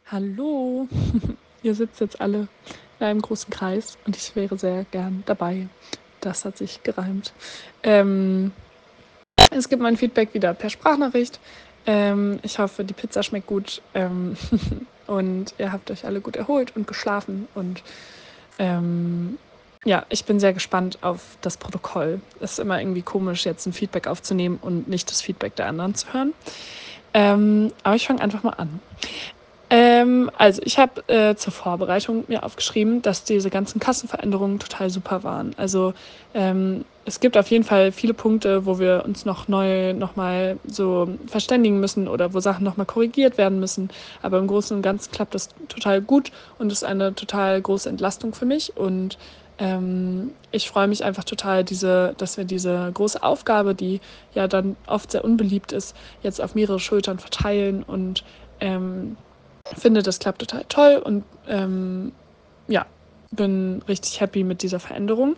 Hallo, ihr sitzt jetzt alle in einem großen Kreis und ich wäre sehr gern dabei. Das hat sich gereimt. Ähm, Es gibt mein Feedback wieder per Sprachnachricht. Ich hoffe, die Pizza schmeckt gut und ihr habt euch alle gut erholt und geschlafen. Und ja, ich bin sehr gespannt auf das Protokoll. Es ist immer irgendwie komisch, jetzt ein Feedback aufzunehmen und nicht das Feedback der anderen zu hören. Aber ich fange einfach mal an. Also ich habe zur Vorbereitung mir aufgeschrieben, dass diese ganzen Kassenveränderungen total super waren. Also es gibt auf jeden Fall viele Punkte, wo wir uns nochmal so verständigen müssen oder wo Sachen nochmal korrigiert werden müssen. Aber im Großen und Ganzen klappt das total gut und ist eine total große Entlastung für mich. Und ich freue mich einfach total, dass wir diese große Aufgabe, die ja dann oft sehr unbeliebt ist, jetzt auf mehrere Schultern verteilen und finde, das klappt total toll und ja, bin richtig happy mit dieser Veränderung.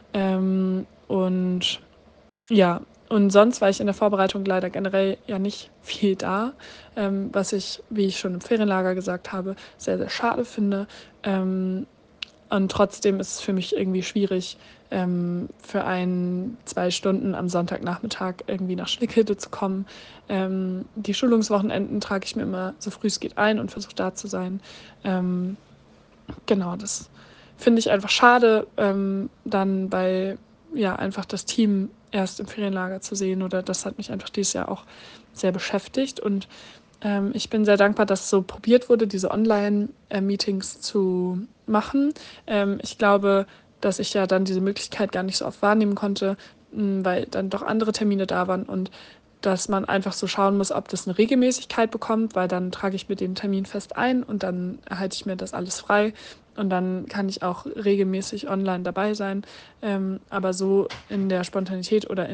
Und ja, und sonst war ich in der Vorbereitung leider generell ja nicht viel da, was ich, wie ich schon im Ferienlager gesagt habe, sehr, sehr schade finde. Und trotzdem ist es für mich irgendwie schwierig, für 2 Stunden am Sonntagnachmittag irgendwie nach Schlickhilde zu kommen. Die Schulungswochenenden trage ich mir immer so früh es geht ein und versuche da zu sein. Ähm, genau, das finde ich einfach schade, dann bei ja einfach das Team erst im Ferienlager zu sehen, oder das hat mich einfach dieses Jahr auch sehr beschäftigt. Und ich bin sehr dankbar, dass so probiert wurde, diese Online-Meetings zu machen. Ich glaube, dass ich ja dann diese Möglichkeit gar nicht so oft wahrnehmen konnte, weil dann doch andere Termine da waren, und dass man einfach so schauen muss, ob das eine Regelmäßigkeit bekommt, weil dann trage ich mir den Termin fest ein und dann erhalte ich mir das alles frei und dann kann ich auch regelmäßig online dabei sein. Aber so in der Spontanität oder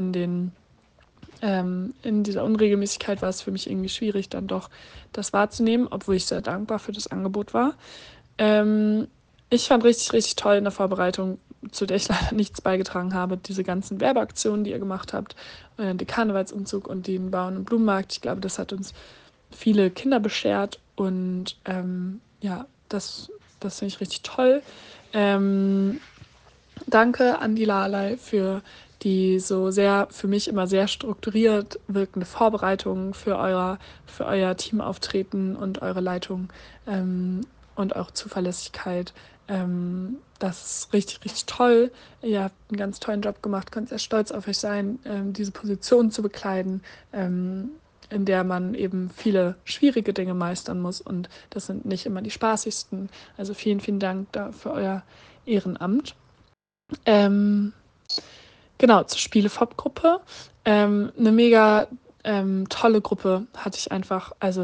in dieser Unregelmäßigkeit war es für mich irgendwie schwierig, dann doch das wahrzunehmen, obwohl ich sehr dankbar für das Angebot war. Ähm, Ich fand richtig, richtig toll in der Vorbereitung, zu der ich leider nichts beigetragen habe, diese ganzen Werbeaktionen, die ihr gemacht habt, den Karnevalsumzug und den Bauern- und Blumenmarkt. Ich glaube, das hat uns viele Kinder beschert und ja, das finde ich richtig toll. Ähm, Danke an die Lalei für die so sehr, für mich immer sehr strukturiert wirkende Vorbereitung für euer Teamauftreten und eure Leitung und auch Zuverlässigkeit. Das ist richtig, richtig toll. Ihr habt einen ganz tollen Job gemacht, könnt sehr stolz auf euch sein, diese Position zu bekleiden, in der man eben viele schwierige Dinge meistern muss. Und das sind nicht immer die spaßigsten. Also vielen, vielen Dank da für euer Ehrenamt. Ähm, genau, zur Spielefopp-Gruppe. Eine mega tolle Gruppe hatte ich einfach. Also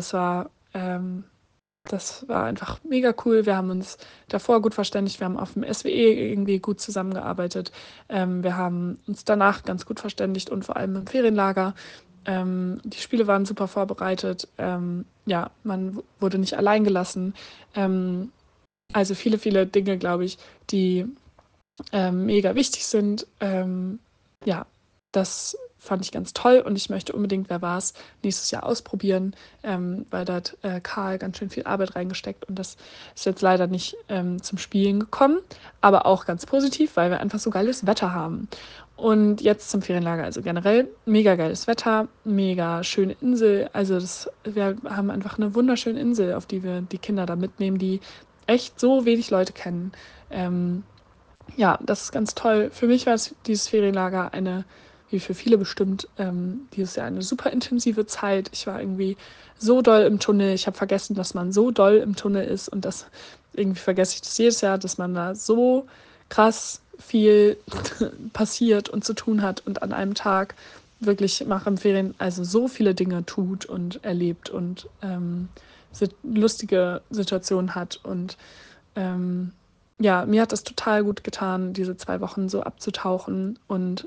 das war einfach mega cool. Wir haben uns davor gut verständigt. Wir haben auf dem SWE irgendwie gut zusammengearbeitet. Wir haben uns danach ganz gut verständigt und vor allem im Ferienlager. Die Spiele waren super vorbereitet. Ja, man wurde nicht allein gelassen. Also viele, viele Dinge, glaube ich, die mega wichtig sind. Ja, das fand ich ganz toll und ich möchte unbedingt, wer war's, nächstes Jahr ausprobieren, weil da hat Karl ganz schön viel Arbeit reingesteckt und das ist jetzt leider nicht zum Spielen gekommen, aber auch ganz positiv, weil wir einfach so geiles Wetter haben. Und jetzt zum Ferienlager, also generell mega geiles Wetter, mega schöne Insel. Also wir haben einfach eine wunderschöne Insel, auf die wir die Kinder da mitnehmen, die echt so wenig Leute kennen. Ähm, ja, das ist ganz toll. Für mich war es dieses Ferienlager wie für viele bestimmt, dieses Jahr eine super intensive Zeit. Ich war irgendwie so doll im Tunnel. Ich habe vergessen, dass man so doll im Tunnel ist, und das irgendwie vergesse ich das jedes Jahr, dass man da so krass viel passiert und zu tun hat und an einem Tag wirklich nach im Ferien also so viele Dinge tut und erlebt und lustige Situationen hat und ähm, ja, mir hat es total gut getan, diese 2 Wochen so abzutauchen und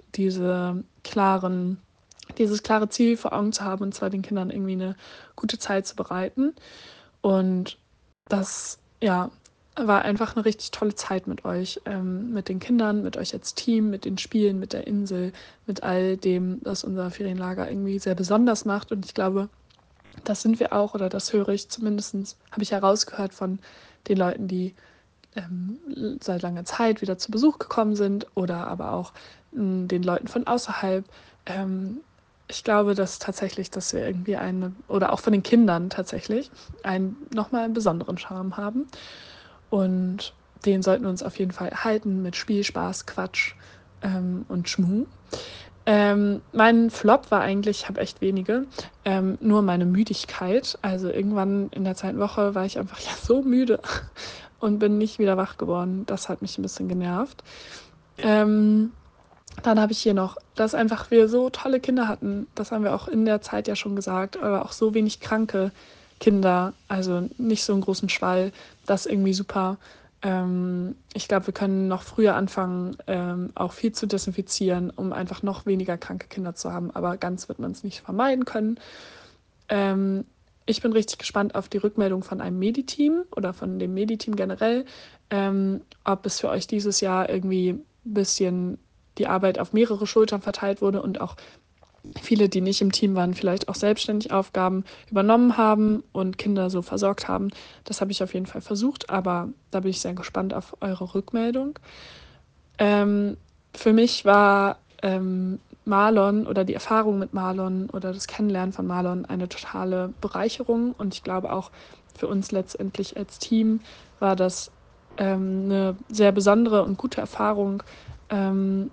dieses klare Ziel vor Augen zu haben, und zwar den Kindern irgendwie eine gute Zeit zu bereiten. Und das, ja, war einfach eine richtig tolle Zeit mit euch, mit den Kindern, mit euch als Team, mit den Spielen, mit der Insel, mit all dem, was unser Ferienlager irgendwie sehr besonders macht. Und ich glaube, Das sind wir auch, oder das höre ich zumindest, habe ich herausgehört von den Leuten, die seit langer Zeit wieder zu Besuch gekommen sind oder aber auch den Leuten von außerhalb. Ähm, Ich glaube, dass wir irgendwie oder auch von den Kindern tatsächlich, einen nochmal einen besonderen Charme haben. Und den sollten wir uns auf jeden Fall erhalten mit Spiel, Spaß, Quatsch und Schmuh. Mein Flop war eigentlich, ich habe echt wenige, nur meine Müdigkeit. Also irgendwann in der zweiten Woche war ich einfach ja so müde und bin nicht wieder wach geworden. Das hat mich ein bisschen genervt. Ähm, Dann habe ich hier noch, dass einfach wir so tolle Kinder hatten. Das haben wir auch in der Zeit ja schon gesagt, aber auch so wenig kranke Kinder, also nicht so einen großen Schwall. Das ist irgendwie super. Ich glaube, wir können noch früher anfangen, auch viel zu desinfizieren, um einfach noch weniger kranke Kinder zu haben. Aber ganz wird man es nicht vermeiden können. Ähm, Ich bin richtig gespannt auf die Rückmeldung von einem Mediteam oder von dem Mediteam generell, ob es für euch dieses Jahr irgendwie ein bisschen die Arbeit auf mehrere Schultern verteilt wurde und auch viele, die nicht im Team waren, vielleicht auch selbstständig Aufgaben übernommen haben und Kinder so versorgt haben. Das habe ich auf jeden Fall versucht, aber da bin ich sehr gespannt auf eure Rückmeldung. Ähm, für mich war Marlon oder die Erfahrung mit Marlon oder das Kennenlernen von Marlon eine totale Bereicherung, und ich glaube auch für uns letztendlich als Team war das eine sehr besondere und gute Erfahrung. Ähm,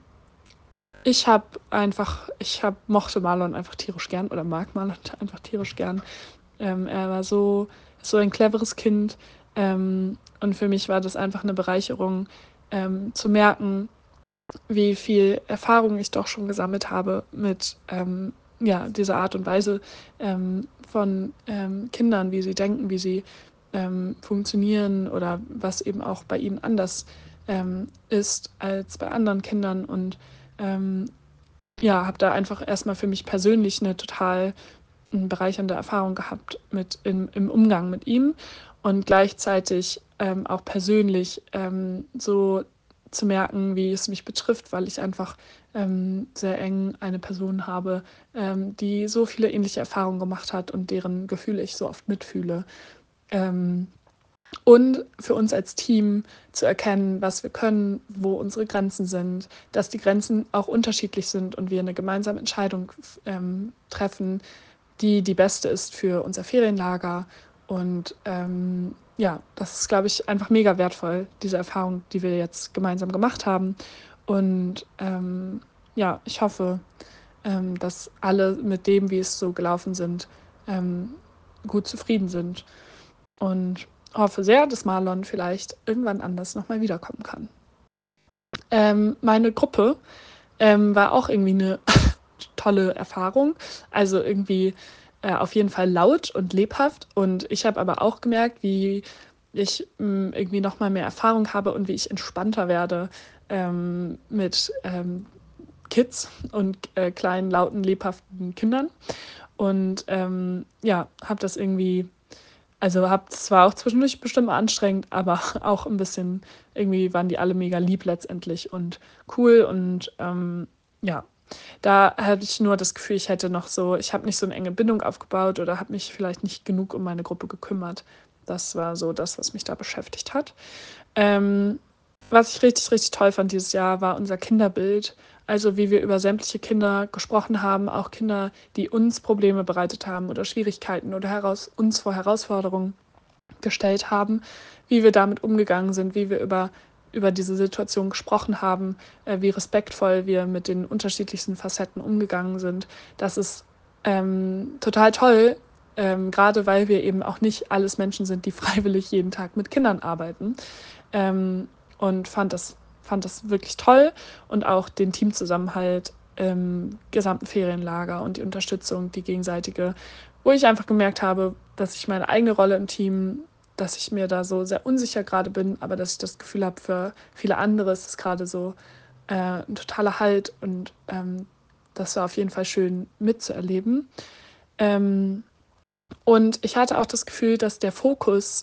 mochte Marlon einfach tierisch gern oder mag Marlon einfach tierisch gern. Er war so ein cleveres Kind, und für mich war das einfach eine Bereicherung, zu merken, wie viel Erfahrung ich doch schon gesammelt habe mit ja, dieser Art und Weise von Kindern, wie sie denken, wie sie funktionieren oder was eben auch bei ihnen anders ist als bei anderen Kindern. Und ähm, ja, habe da einfach erstmal für mich persönlich eine total bereichernde Erfahrung gehabt im Umgang mit ihm und gleichzeitig auch persönlich so zu merken, wie es mich betrifft, weil ich einfach sehr eng eine Person habe, die so viele ähnliche Erfahrungen gemacht hat und deren Gefühle ich so oft mitfühle. Ähm, und für uns als Team zu erkennen, was wir können, wo unsere Grenzen sind, dass die Grenzen auch unterschiedlich sind und wir eine gemeinsame Entscheidung treffen, die die beste ist für unser Ferienlager. Und ja, das ist, glaube ich, einfach mega wertvoll, diese Erfahrung, die wir jetzt gemeinsam gemacht haben. Und ja, ich hoffe, dass alle mit dem, wie es so gelaufen sind, ähm, gut zufrieden sind. Und hoffe sehr, dass Marlon vielleicht irgendwann anders nochmal wiederkommen kann. Meine Gruppe war auch irgendwie eine tolle Erfahrung. Also irgendwie auf jeden Fall laut und lebhaft. Und ich habe aber auch gemerkt, wie ich irgendwie nochmal mehr Erfahrung habe und wie ich entspannter werde mit Kids und kleinen, lauten, lebhaften Kindern. Und ja, habe das irgendwie, also habe es zwar auch zwischendurch bestimmt mal anstrengend, aber auch ein bisschen, irgendwie waren die alle mega lieb letztendlich und cool. Und ja, da hatte ich nur das Gefühl, ich habe nicht so eine enge Bindung aufgebaut oder habe mich vielleicht nicht genug um meine Gruppe gekümmert. Das war so das, was mich da beschäftigt hat. Ähm, Was ich richtig, richtig toll fand dieses Jahr, war unser Kinderbild. Also wie wir über sämtliche Kinder gesprochen haben, auch Kinder, die uns Probleme bereitet haben oder Schwierigkeiten oder uns vor Herausforderungen gestellt haben, wie wir damit umgegangen sind, wie wir über diese Situation gesprochen haben, wie respektvoll wir mit den unterschiedlichsten Facetten umgegangen sind. Das ist total toll, gerade weil wir eben auch nicht alles Menschen sind, die freiwillig jeden Tag mit Kindern arbeiten. Ähm, und fand das wirklich toll, und auch den Teamzusammenhalt im gesamten Ferienlager und die Unterstützung, die gegenseitige, wo ich einfach gemerkt habe, dass ich meine eigene Rolle im Team, dass ich mir da so sehr unsicher gerade bin, aber dass ich das Gefühl habe, für viele andere ist es gerade so ein totaler Halt, und das war auf jeden Fall schön mitzuerleben. Ähm, und ich hatte auch das Gefühl, dass der Fokus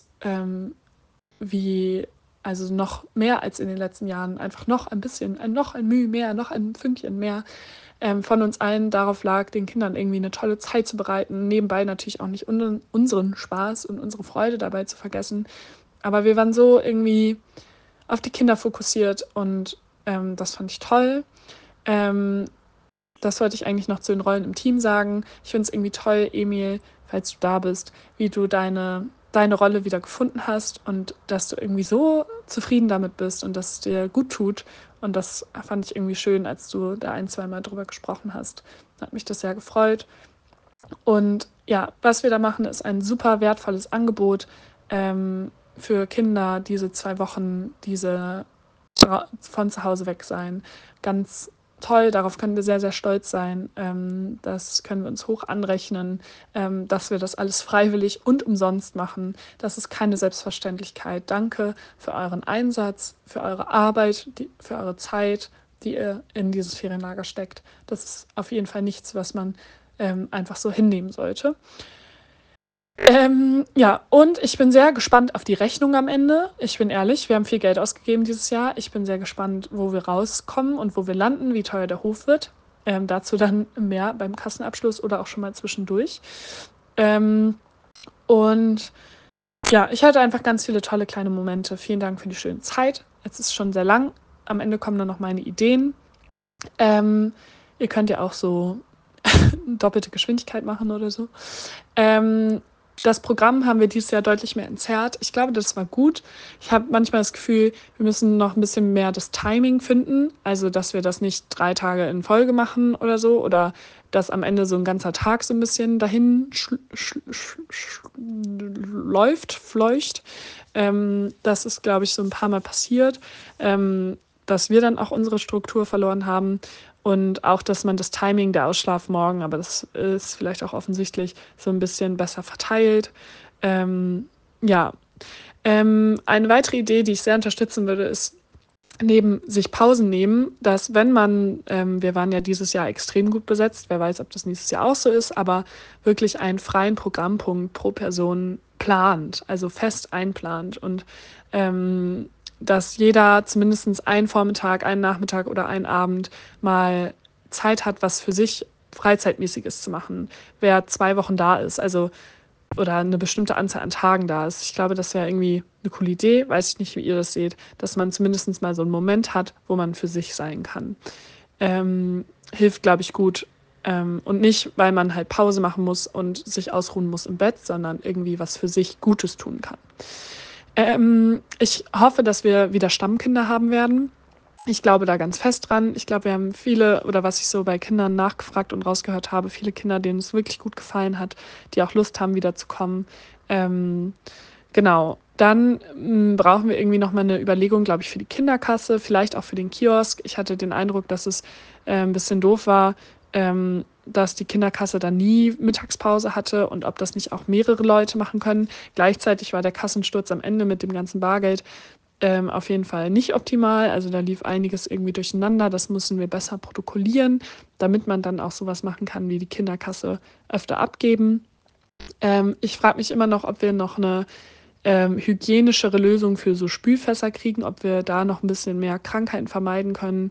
wie, also noch mehr als in den letzten Jahren, einfach noch ein bisschen, noch ein Mühe mehr, noch ein Fünkchen mehr von uns allen darauf lag, den Kindern irgendwie eine tolle Zeit zu bereiten, nebenbei natürlich auch nicht unseren Spaß und unsere Freude dabei zu vergessen. Aber wir waren so irgendwie auf die Kinder fokussiert und das fand ich toll. Ähm, Das wollte ich eigentlich noch zu den Rollen im Team sagen. Ich finde es irgendwie toll, Emil, falls du da bist, wie du deine Rolle wieder gefunden hast und dass du irgendwie so zufrieden damit bist und dass es dir gut tut. Und das fand ich irgendwie schön, als du da ein, zwei Mal drüber gesprochen hast. Hat mich das sehr gefreut. Und ja, was wir da machen, ist ein super wertvolles Angebot für Kinder, diese 2 Wochen, diese von zu Hause weg sein. Ganz toll, darauf können wir sehr, sehr stolz sein. Das können wir uns hoch anrechnen, dass wir das alles freiwillig und umsonst machen. Das ist keine Selbstverständlichkeit. Danke für euren Einsatz, für eure Arbeit, für eure Zeit, die ihr in dieses Ferienlager steckt. Das ist auf jeden Fall nichts, was man einfach so hinnehmen sollte. Ja, und ich bin sehr gespannt auf die Rechnung am Ende. Ich bin ehrlich, wir haben viel Geld ausgegeben dieses Jahr. Ich bin sehr gespannt, wo wir rauskommen und wo wir landen, wie teuer der Hof wird. Dazu dann mehr beim Kassenabschluss oder auch schon mal zwischendurch. Und ja, ich hatte einfach ganz viele tolle kleine Momente. Vielen Dank für die schöne Zeit. Jetzt ist schon sehr lang. Am Ende kommen nur noch meine Ideen. Ihr könnt ja auch so doppelte Geschwindigkeit machen oder so. Das Programm haben wir dieses Jahr deutlich mehr entzerrt. Ich glaube, das war gut. Ich habe manchmal das Gefühl, wir müssen noch ein bisschen mehr das Timing finden. Also, dass wir das nicht 3 Tage in Folge machen oder so. Oder dass am Ende so ein ganzer Tag so ein bisschen dahin fleucht. Das ist, glaube ich, so ein paar Mal passiert, dass wir dann auch unsere Struktur verloren haben. Und auch, dass man das Timing der Ausschlafmorgen, aber das ist vielleicht auch offensichtlich, so ein bisschen besser verteilt. Ja, eine weitere Idee, die ich sehr unterstützen würde, ist neben sich Pausen nehmen, dass wenn man, wir waren ja dieses Jahr extrem gut besetzt, wer weiß, ob das nächstes Jahr auch so ist, aber wirklich einen freien Programmpunkt pro Person plant, also fest einplant und dass jeder zumindest einen Vormittag, einen Nachmittag oder einen Abend mal Zeit hat, was für sich Freizeitmäßiges zu machen, wer 2 Wochen da ist, also oder eine bestimmte Anzahl an Tagen da ist. Ich glaube, das wäre irgendwie eine coole Idee, weiß ich nicht, wie ihr das seht, dass man zumindest mal so einen Moment hat, wo man für sich sein kann. Hilft, glaube ich, gut. Und nicht, weil man halt Pause machen muss und sich ausruhen muss im Bett, sondern irgendwie was für sich Gutes tun kann. Ich hoffe, dass wir wieder Stammkinder haben werden. Ich glaube da ganz fest dran. Ich glaube, wir haben viele, oder was ich so bei Kindern nachgefragt und rausgehört habe, viele Kinder, denen es wirklich gut gefallen hat, die auch Lust haben, wiederzukommen. Genau. Dann brauchen wir irgendwie nochmal eine Überlegung, glaube ich, für die Kinderkasse, vielleicht auch für den Kiosk. Ich hatte den Eindruck, dass es ein bisschen doof war, dass die Kinderkasse dann nie Mittagspause hatte und ob das nicht auch mehrere Leute machen können. Gleichzeitig war der Kassensturz am Ende mit dem ganzen Bargeld auf jeden Fall nicht optimal. Also da lief einiges irgendwie durcheinander. Das müssen wir besser protokollieren, damit man dann auch sowas machen kann wie die Kinderkasse öfter abgeben. Ich frage mich immer noch, ob wir noch eine hygienischere Lösung für so Spülfässer kriegen, ob wir da noch ein bisschen mehr Krankheiten vermeiden können.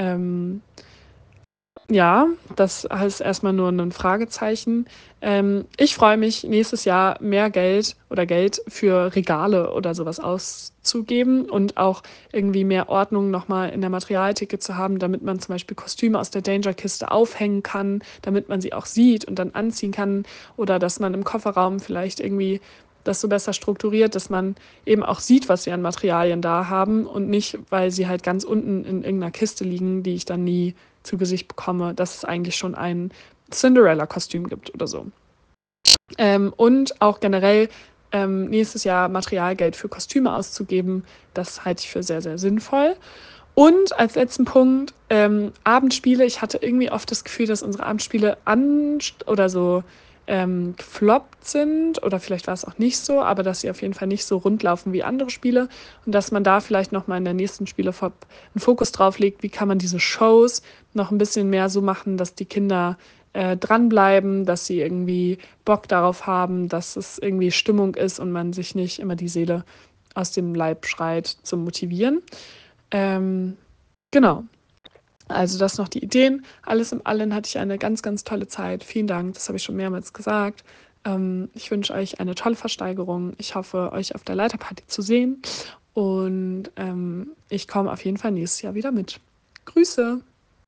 Ja, das ist erstmal nur ein Fragezeichen. Ich freue mich, nächstes Jahr mehr Geld oder Geld für Regale oder sowas auszugeben und auch irgendwie mehr Ordnung nochmal in der Materialtheke zu haben, damit man zum Beispiel Kostüme aus der Danger-Kiste aufhängen kann, damit man sie auch sieht und dann anziehen kann oder dass man im Kofferraum vielleicht irgendwie das so besser strukturiert, dass man eben auch sieht, was sie an Materialien da haben und nicht, weil sie halt ganz unten in irgendeiner Kiste liegen, die ich dann nie zu Gesicht bekomme, dass es eigentlich schon ein Cinderella-Kostüm gibt oder so. Und auch generell nächstes Jahr Materialgeld für Kostüme auszugeben, das halte ich für sehr, sehr sinnvoll. Und als letzten Punkt, Abendspiele. Ich hatte irgendwie oft das Gefühl, dass unsere Abendspiele oder so gefloppt sind oder vielleicht war es auch nicht so, aber dass sie auf jeden Fall nicht so rund laufen wie andere Spiele und dass man da vielleicht nochmal in der nächsten Spiele einen Fokus drauf legt, wie kann man diese Shows noch ein bisschen mehr so machen, dass die Kinder dranbleiben, dass sie irgendwie Bock darauf haben, dass es irgendwie Stimmung ist und man sich nicht immer die Seele aus dem Leib schreit zum Motivieren. Genau. Also das noch die Ideen. Alles im Allen hatte ich eine ganz, ganz tolle Zeit. Vielen Dank, das habe ich schon mehrmals gesagt. Ich wünsche euch eine tolle Versteigerung. Ich hoffe, euch auf der Leiterparty zu sehen. Und ich komme auf jeden Fall nächstes Jahr wieder mit. Grüße!